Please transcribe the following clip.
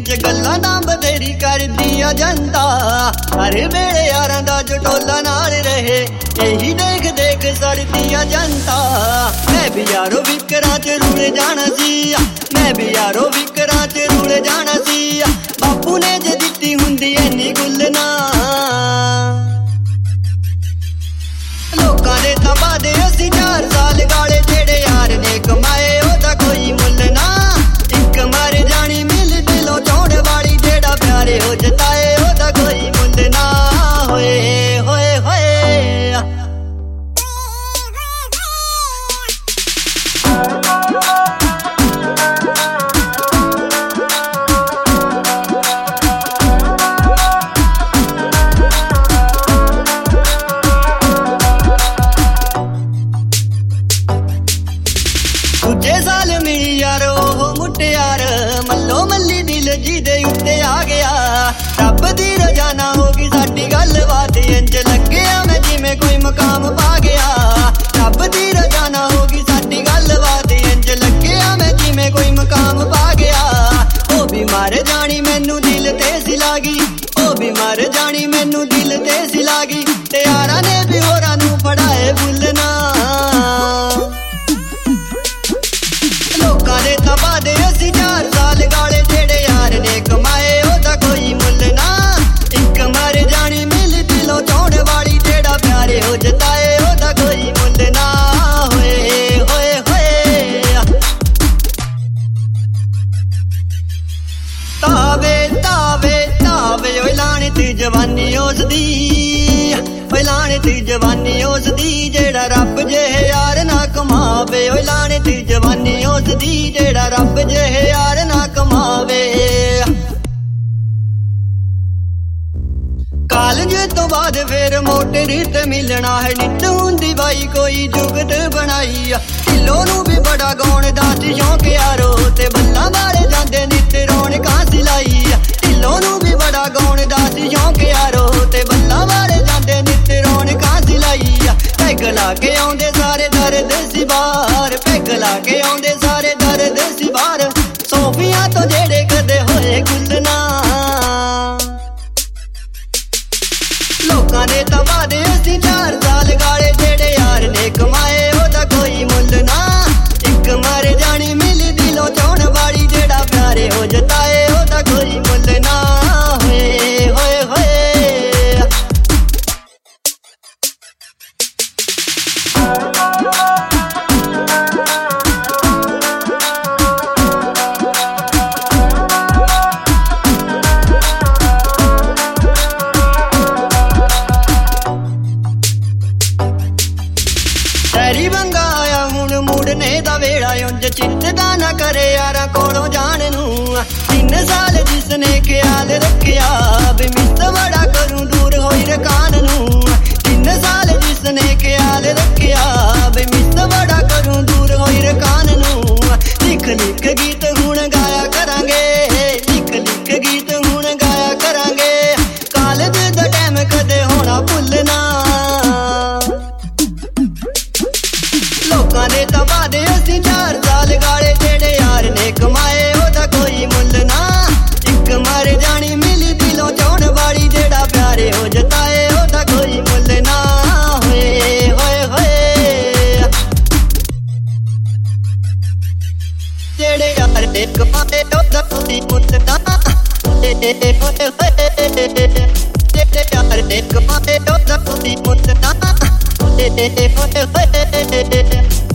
च गल्लां तां बथेरी करदी आ जनता, हर वेले यारां दा जटोला नाल रहे, यही देख देख सड़दी आ जनता। मैं भी यारो विकरां च रुल जाना सी, मैं भी यारो विकरां च रुल जाना सी। बापू ने जे दित्ती हुंदी इन्नी गुल्लना, लोकां दे तबाह दे असीं 4 साल गाले, जेड़े यार ने कमाए ओदा कोई मुल्ल ना। इक मर जानी मिल दिलों चौड़ वाली, जेड़ा प्यारे हो जताए ओदा कोई मुल्ल ना। होए होए होए दूजे साल मिली यार ओह मुटियार, मल्लो मल्ली दिल जी दे उत्ते आ गया। रब दी रजा ना होगी साडी गलबात, इंज लग्गेआ मैं जिवें कोई मकाम पा गया। रब दी रजा ना होगी साडी गलबात, इंज लग्गेआ मैं जिवें कोई मकाम पा गया। ओ भी मर जानी मैनू दिल ते सी लागी, ओ भी मर जानी मैनू दिल ते सी लागी। ते यारां ने भी होरां नू फड़ाए बुलना, लोकां दे तबाह दे असीं 4 साल गाले, जेड़े यार ने कमाए ओदा कोई मुल्ल ना। इक मर जानी मिल दिलों चौड़ वाली, जेड़ा प्यारे हो जताए ओदा कोई मुल्ल ना। होए होए होए तावे तावे तावे ओए लानत जवानी उसदी, ओए लानत जवानी उसदी, जेड़ा रब जेहे यार ना कमावे। ओए लानत जवानी उसदी, जेड़ा रब जेहे यार ना कमावे। कालज तो बाद फिर मोटर ते मिलना है, नित हुंदी बाई कोई जुगत बनाई। ढिल्लों नू भी बड़ा गाउण दा सी शौक यारो, ते बल्लां वाले जांदे नित रौनकां सिलाई। ढिल्लों नू भी बड़ा गाउण दा सी शौक यारो, ते बल्लां वाले जांदे नित रौनकां सिलाई। पैग ला के आउंदे सारे दर्द सी बाहर, पैग ला के आउंदे सारे दर्द सी बाहर। सोफियां तो जेड़े कदे होए गुल्लना, लोकां दे तबाह दे असीं 4 साल गाले, जेड़े यार ने कमाए ओदा कोई मुल्ल ना। इक मर जानी मिल दिलों चौड़ वाली, जेड़ा प्यारे हो जताए ओदा कोई मुल्ल ना। होए होए होए तेरी बंगा आया हुण मुड़ने दा वेड़ा, उंज चिंता ना करे यारां कोलों जान नू। 3 साल जिसने ख्याल रखिया, बे मिस बड़ा करूं दूर होई रकान नू। 3 साल जिसने ख्याल रखिया, बे मिस बड़ा करूं दूर होई रकान नू। लिख लिख गीत हुण गाया करांगे, लिख लिख गीत हुण गाया करांगे। कालज दा टाइम कदे होना भुलना, लोकां दे तबाह दे असीं 4 साल गाले, जेड़े यार ने कमाए ओदा कोई मुल्ल ना। इक मर जानी मिल दिलों चौड़ वाली, जेड़ा प्यारे हो जताए ओदा कोई मुल्ल ना। होए होए होए जेड़े यार ने कमाए ओदा कोई मुल्ल ना। होए होए होए जेड़े यार ने कमाए ओदा कोई मुल्ल ना। होए होए होए